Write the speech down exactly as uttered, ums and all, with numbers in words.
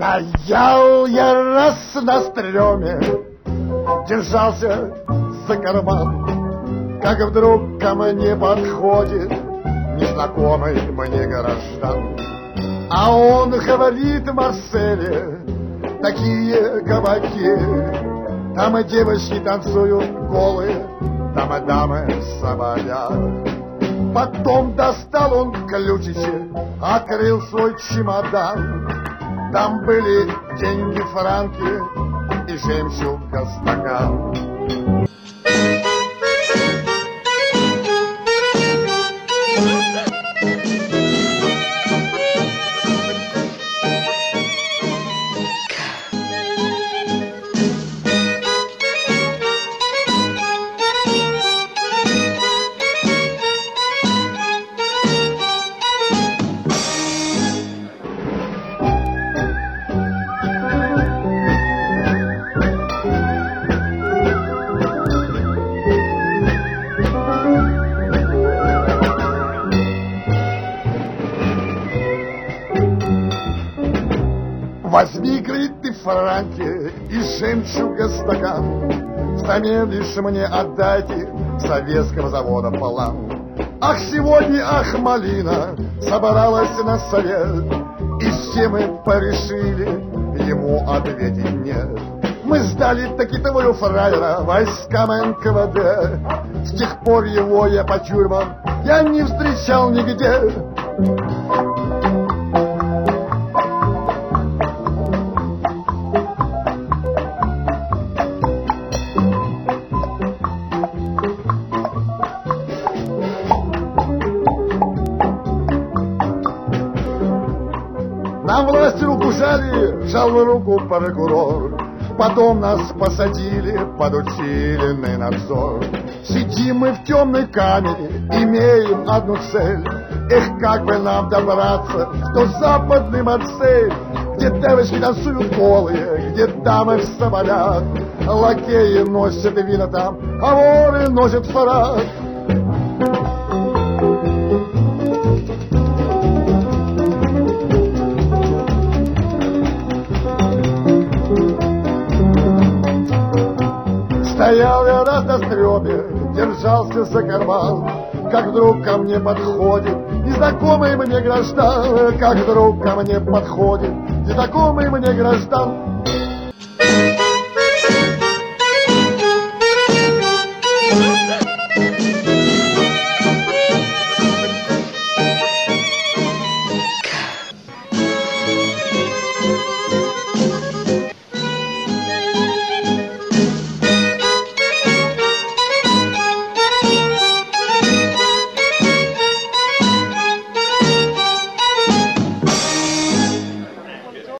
Стоял я раз на стреме, держался за карман, как вдруг ко мне подходит незнакомый мне граждан. А он говорит: Марселе, такие кабаки, там и девочки танцуют голые, там и дамы в соболях. Потом достал он ключицы, открыл свой чемодан. Там были деньги, франки и жемчуга стакан. Возьми, говорит, ты франки и жемчуга стакан, взамен лишь мне отдайте советского завода полан. Ах, сегодня, ах, малина собралась на совет, и все мы порешили ему ответить нет. Мы сдали таки того фраера войскам эн ка вэ дэ. С тех пор его я по тюрьмам я не встречал нигде. Нам власти руку жали, жал руку прокурор. Потом нас посадили под усиленный надзор. Сидим мы в темной камере, имеем одну цель. Эх, как бы нам добраться в тот западный Марсель, где девочки танцуют голые, где дамы в соболях. Лакеи носят вина там, а воры носят фрак. Стоял я раз на стреме, держался за карман, как вдруг ко мне подходит незнакомый мне граждан, как вдруг ко мне подходит незнакомый мне граждан.